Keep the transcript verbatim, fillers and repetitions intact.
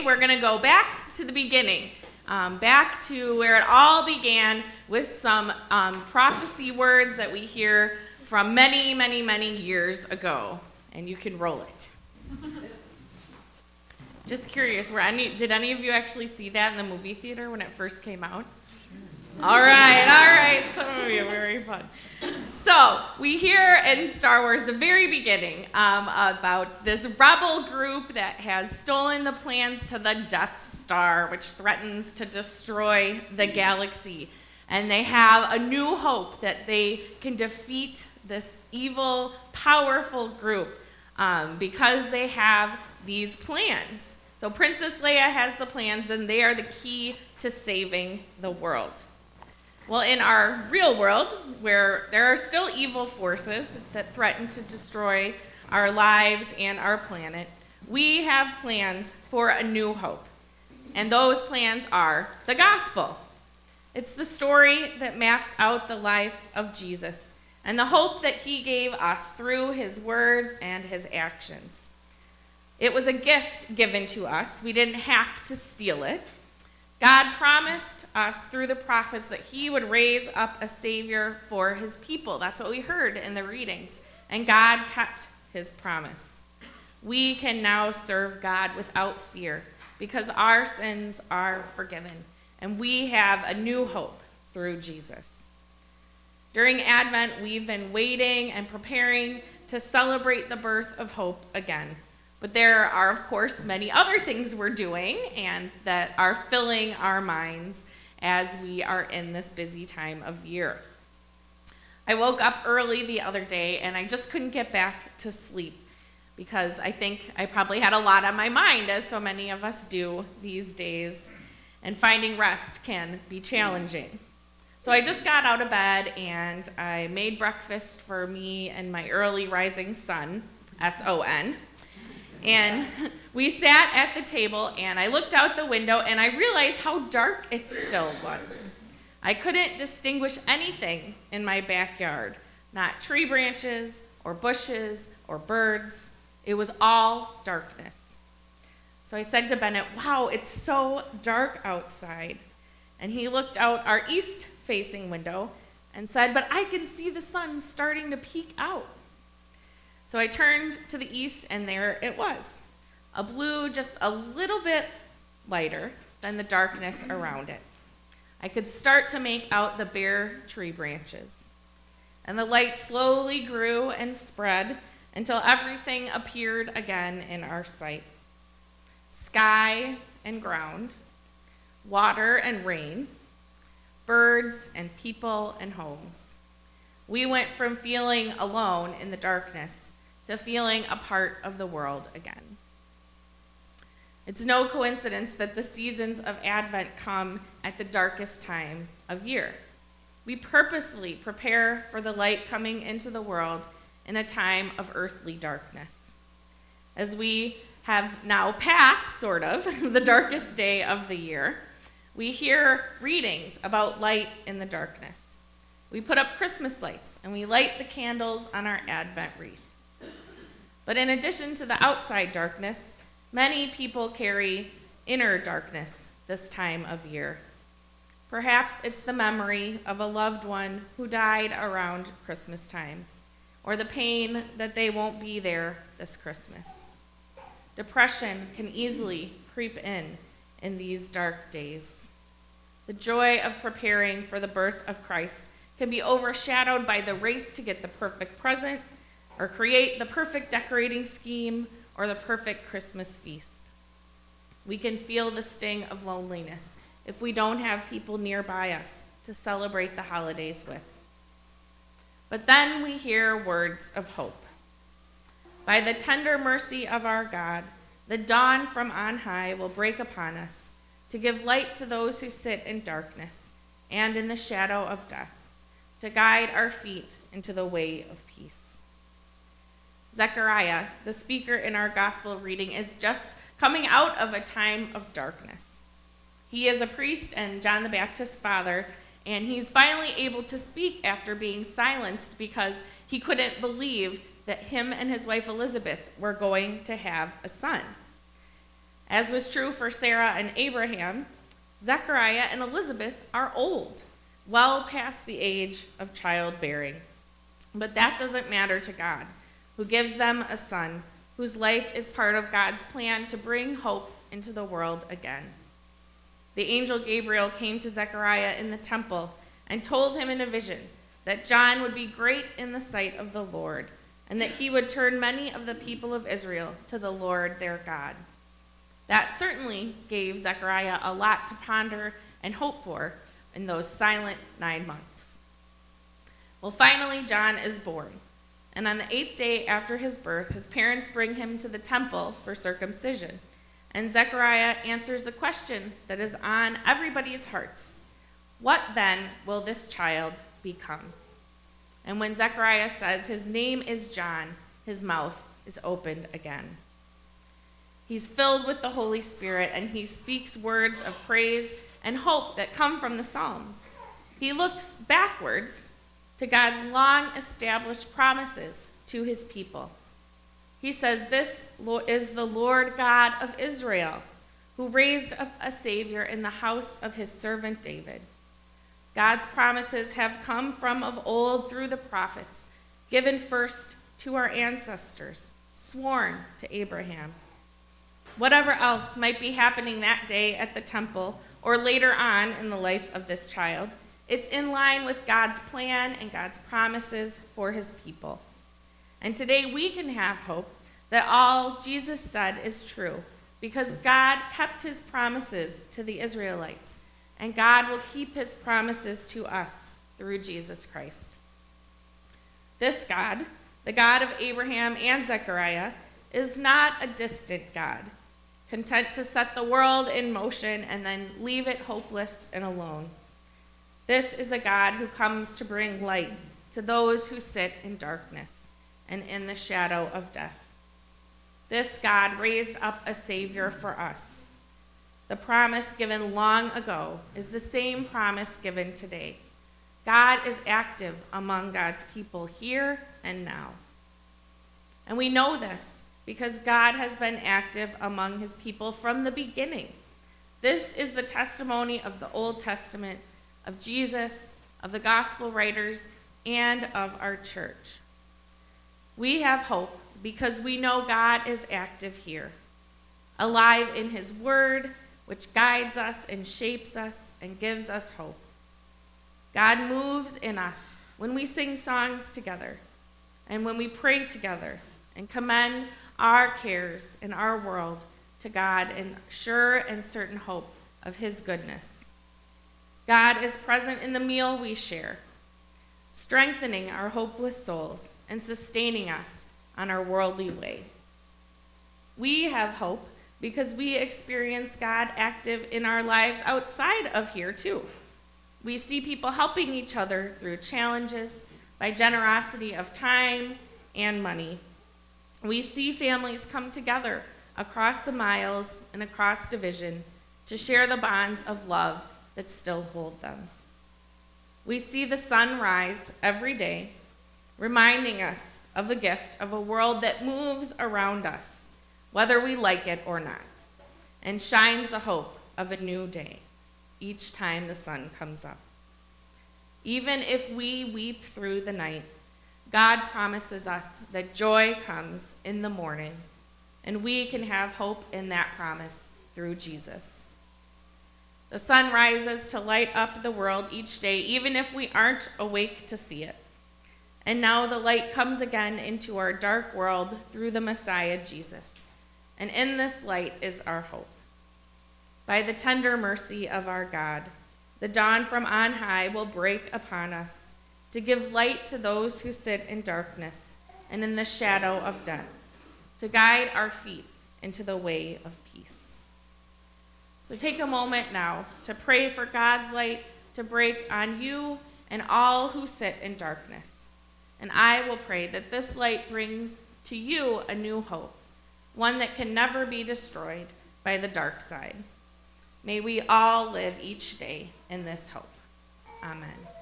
We're going to go back to the beginning, um, back to where it all began with some um, prophecy words that we hear from many, many, many years ago. And you can roll it. Just curious, were any, did any of you actually see that in the movie theater when it first came out? All right, all right, some of you, very fun. So, we hear in Star Wars the very beginning um, about this rebel group that has stolen the plans to the Death Star, which threatens to destroy the galaxy. And they have a new hope that they can defeat this evil, powerful group um, because they have these plans. So Princess Leia has the plans, and they are the key to saving the world. Well, in our real world, where there are still evil forces that threaten to destroy our lives and our planet, we have plans for a new hope. And those plans are the gospel. It's the story that maps out the life of Jesus and the hope that he gave us through his words and his actions. It was a gift given to us. We didn't have to steal it. God promised us through the prophets that he would raise up a Savior for his people. That's what we heard in the readings. And God kept his promise. We can now serve God without fear because our sins are forgiven. And we have a new hope through Jesus. During Advent, we've been waiting and preparing to celebrate the birth of hope again. But there are, of course, many other things we're doing and that are filling our minds as we are in this busy time of year. I woke up early the other day and I just couldn't get back to sleep because I think I probably had a lot on my mind, as so many of us do these days, and finding rest can be challenging. So I just got out of bed and I made breakfast for me and my early rising son, S O N. And we sat at the table, and I looked out the window, and I realized how dark it still was. I couldn't distinguish anything in my backyard, not tree branches or bushes or birds. It was all darkness. So I said to Bennett, "Wow, it's so dark outside." And he looked out our east-facing window and said, "But I can see the sun starting to peek out." So I turned to the east, and there it was, a blue just a little bit lighter than the darkness around it. I could start to make out the bare tree branches. And the light slowly grew and spread until everything appeared again in our sight. Sky and ground, water and rain, birds and people and homes. We went from feeling alone in the darkness to feeling a part of the world again. It's no coincidence that the seasons of Advent come at the darkest time of year. We purposely prepare for the light coming into the world in a time of earthly darkness. As we have now passed, sort of, the darkest day of the year, we hear readings about light in the darkness. We put up Christmas lights and we light the candles on our Advent wreath. But in addition to the outside darkness, many people carry inner darkness this time of year. Perhaps it's the memory of a loved one who died around Christmas time, or the pain that they won't be there this Christmas. Depression can easily creep in in these dark days. The joy of preparing for the birth of Christ can be overshadowed by the race to get the perfect present, or create the perfect decorating scheme, or the perfect Christmas feast. We can feel the sting of loneliness if we don't have people nearby us to celebrate the holidays with. But then we hear words of hope. By the tender mercy of our God, the dawn from on high will break upon us to give light to those who sit in darkness and in the shadow of death, to guide our feet into the way of peace. Zechariah, the speaker in our gospel reading, is just coming out of a time of darkness. He is a priest and John the Baptist's father, and he's finally able to speak after being silenced because he couldn't believe that him and his wife Elizabeth were going to have a son. As was true for Sarah and Abraham, Zechariah and Elizabeth are old, well past the age of childbearing. But that doesn't matter to God, who gives them a son, whose life is part of God's plan to bring hope into the world again. The angel Gabriel came to Zechariah in the temple and told him in a vision that John would be great in the sight of the Lord, and that he would turn many of the people of Israel to the Lord their God. That certainly gave Zechariah a lot to ponder and hope for in those silent nine months. Well, finally, John is born, and on the eighth day after his birth, his parents bring him to the temple for circumcision. And Zechariah answers a question that is on everybody's hearts. What then will this child become? And when Zechariah says his name is John, his mouth is opened again. He's filled with the Holy Spirit, and he speaks words of praise and hope that come from the Psalms. He looks backwards to God's long-established promises to his people. He says, "This is the Lord God of Israel, who raised up a Savior in the house of his servant David." God's promises have come from of old through the prophets, given first to our ancestors, sworn to Abraham. Whatever else might be happening that day at the temple or later on in the life of this child, it's in line with God's plan and God's promises for his people. And today we can have hope that all Jesus said is true, because God kept his promises to the Israelites, and God will keep his promises to us through Jesus Christ. This God, the God of Abraham and Zechariah, is not a distant God, content to set the world in motion and then leave it hopeless and alone. This is a God who comes to bring light to those who sit in darkness and in the shadow of death. This God raised up a Savior for us. The promise given long ago is the same promise given today. God is active among God's people here and now. And we know this because God has been active among his people from the beginning. This is the testimony of the Old Testament, of Jesus, of the gospel writers, and of our church. We have hope because we know God is active here, alive in his word, which guides us and shapes us and gives us hope. God moves in us when we sing songs together and when we pray together and commend our cares in our world to God in sure and certain hope of his goodness. God is present in the meal we share, strengthening our hopeless souls and sustaining us on our worldly way. We have hope because we experience God active in our lives outside of here too. We see people helping each other through challenges by generosity of time and money. We see families come together across the miles and across division to share the bonds of love that still hold them. We see the sun rise every day, reminding us of the gift of a world that moves around us, whether we like it or not, and shines the hope of a new day each time the sun comes up. Even if we weep through the night, God promises us that joy comes in the morning, and we can have hope in that promise through Jesus. The sun rises to light up the world each day, even if we aren't awake to see it. And now the light comes again into our dark world through the Messiah, Jesus. And in this light is our hope. By the tender mercy of our God, the dawn from on high will break upon us to give light to those who sit in darkness and in the shadow of death, to guide our feet into the way of peace. So take a moment now to pray for God's light to break on you and all who sit in darkness. And I will pray that this light brings to you a new hope, one that can never be destroyed by the dark side. May we all live each day in this hope. Amen.